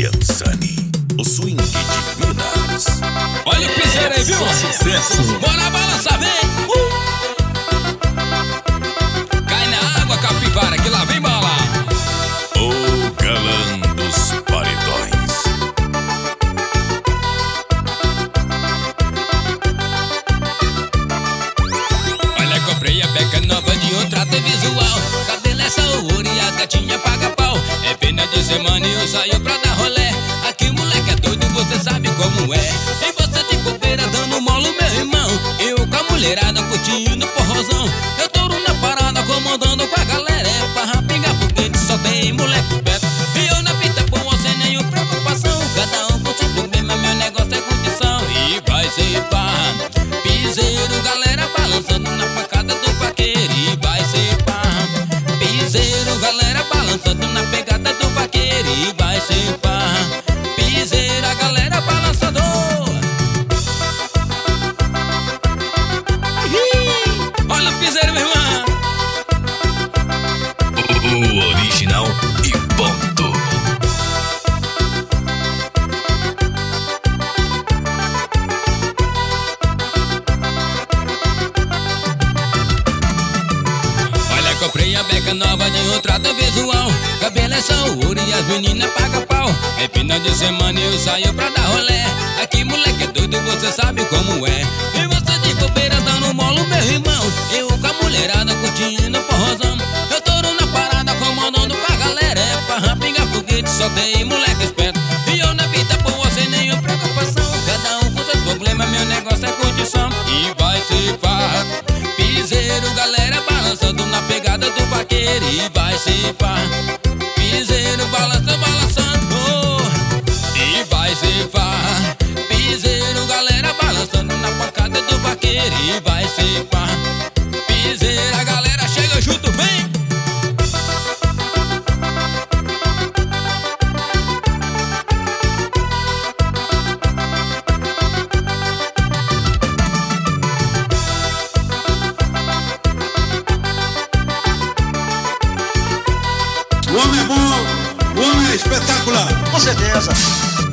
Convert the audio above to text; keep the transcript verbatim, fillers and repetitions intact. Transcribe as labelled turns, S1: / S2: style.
S1: Pensani, o swing de Minas.
S2: Olha o piseiro aí, viu?
S1: Só sucesso.
S2: Bora balançar, vem! Uh! Cai na água, capivara, que lá vem bala.
S1: O galã dos paredões.
S2: Olha, comprei a beca nova de um trato visual. Cabelo é ouro e as gatinhas paga pau. É pena de semana e eu saio pra dar rolé. Aqui o moleque é doido, você sabe como é. E você de bobeira dando molo, meu irmão. Eu com a mulherada curtindo forrozão. Eu touro na parada comandando com a galera. É pra pingar foguete, só tem moleque esperto. E eu na fita boa sem nenhuma preocupação. Cada um com seu problema, meu negócio é condição. E vai ser barra, piseiro, galera balançando na pancada do vaqueiro. E vai ser barra, piseiro, galera balançando na pegada do vaqueiro. E vai ser barra, piseiro, a galera balançando. Olha o piseiro, meu irmão.
S1: O original e ponto.
S2: Olha, comprei a beca nova de um trato visual. Cabelo é só ouro e as meninas pagam pau. É final de semana e eu saio pra dar rolé. Aqui moleque é doido, você sabe como é. E você de bobeira dando molo, meu irmão. Eu com a mulherada curtindo forrozão. Eu touro na parada comandando com a galera. É pra pingar foguete, só tem moleque esperto. E eu na vida boa sem nenhuma preocupação. Cada um com seus problemas, meu negócio é condição. E vai ser farra, piseiro, galera balançando na pegada do vaqueiro. E vai ser farra, piseiro, balança, balançando. E vai ser farra, piseiro, galera balançando na pancada do vaqueiro. E vai ser farra, piseiro, a galera chega junto, vem!
S3: O homem é bom, o homem é espetacular.
S4: Com certeza.